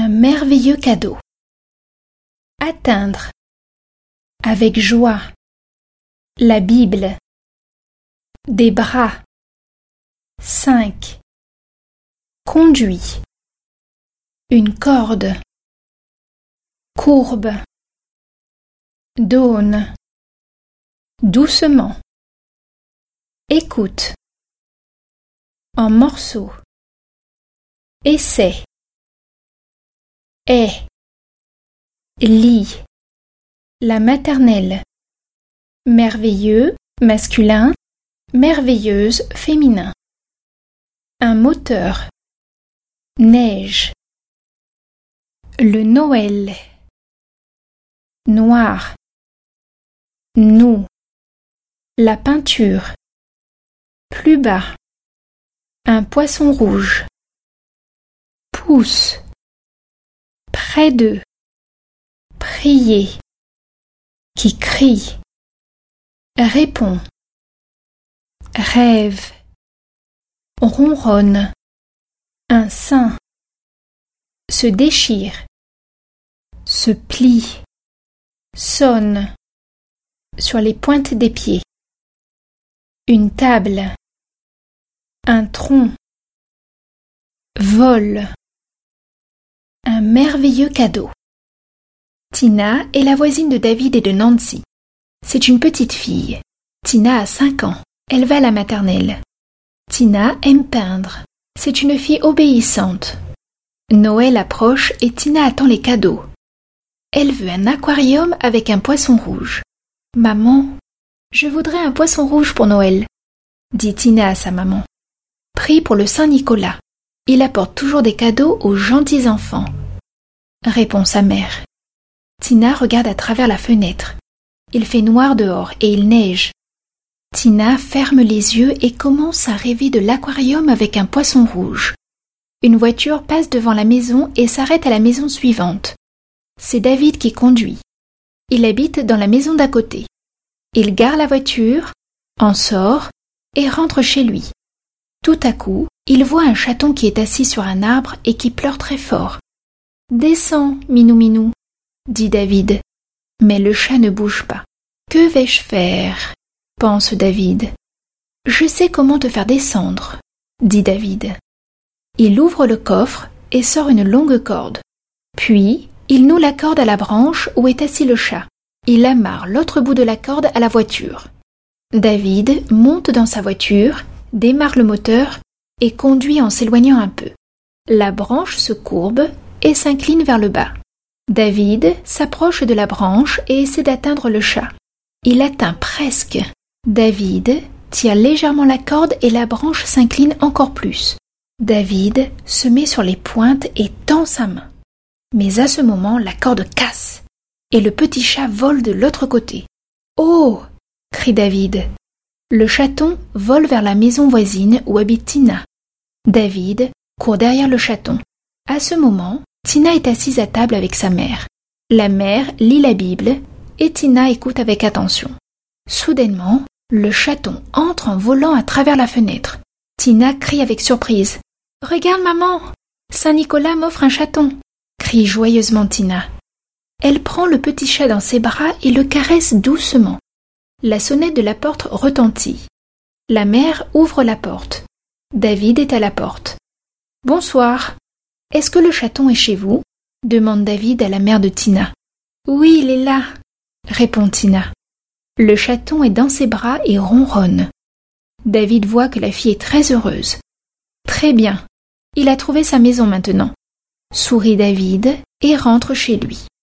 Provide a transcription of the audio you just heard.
Un merveilleux cadeau. Atteindre. Avec joie. La Bible. Des bras. 5. Conduit. Une corde. Courbe. D'aune. Doucement. Écoute. En morceaux. Essaie. Est. Lit. La maternelle. Merveilleux, masculin. Merveilleuse, féminin. Un moteur. Neige. Le Noël. Noir. Nous. La peinture. Plus bas. Un poisson rouge. Pouce. Près d'eux. Prier. Qui crie. Répond. Rêve. Ronronne. Un sein. Se déchire. Se plie. Sonne. Sur les pointes des pieds. Une table. Un tronc. Vole. Un merveilleux cadeau. Tina est la voisine de David et de Nancy. C'est une petite fille. Tina a 5 ans. Elle va à la maternelle. Tina aime peindre. C'est une fille obéissante. Noël approche et Tina attend les cadeaux. Elle veut un aquarium avec un poisson rouge. « Maman, je voudrais un poisson rouge pour Noël, » dit Tina à sa maman. « Prie pour le Saint Nicolas. Il apporte toujours des cadeaux aux gentils enfants. » répond sa mère. Tina regarde à travers la fenêtre. Il fait noir dehors et il neige. Tina ferme les yeux et commence à rêver de l'aquarium avec un poisson rouge. Une voiture passe devant la maison et s'arrête à la maison suivante. C'est David qui conduit. Il habite dans la maison d'à côté. Il gare la voiture, en sort et rentre chez lui. Tout à coup, il voit un chaton qui est assis sur un arbre et qui pleure très fort. « Descends, Minou Minou » dit David. Mais le chat ne bouge pas. « Que vais-je faire ?» pense David. « Je sais comment te faire descendre » dit David. Il ouvre le coffre et sort une longue corde. Puis, il noue la corde à la branche où est assis le chat. Il amarre l'autre bout de la corde à la voiture. David monte dans sa voiture, démarre le moteur et conduit en s'éloignant un peu. La branche se courbe et s'incline vers le bas. David s'approche de la branche et essaie d'atteindre le chat. Il atteint presque. David tire légèrement la corde et la branche s'incline encore plus. David se met sur les pointes et tend sa main. Mais à ce moment, la corde casse et le petit chat vole de l'autre côté. « Oh !» crie David. Le chaton vole vers la maison voisine où habite Tina. David court derrière le chaton. À ce moment, Tina est assise à table avec sa mère. La mère lit la Bible et Tina écoute avec attention. Soudainement, le chaton entre en volant à travers la fenêtre. Tina crie avec surprise. « Regarde maman, Saint Nicolas m'offre un chaton !» crie joyeusement Tina. Elle prend le petit chat dans ses bras et le caresse doucement. La sonnette de la porte retentit. La mère ouvre la porte. David est à la porte. « Bonsoir. Est-ce que le chaton est chez vous ?» demande David à la mère de Tina. « Oui, il est là » répond Tina. Le chaton est dans ses bras et ronronne. David voit que la fille est très heureuse. « Très bien. Il a trouvé sa maison maintenant » sourit David et rentre chez lui.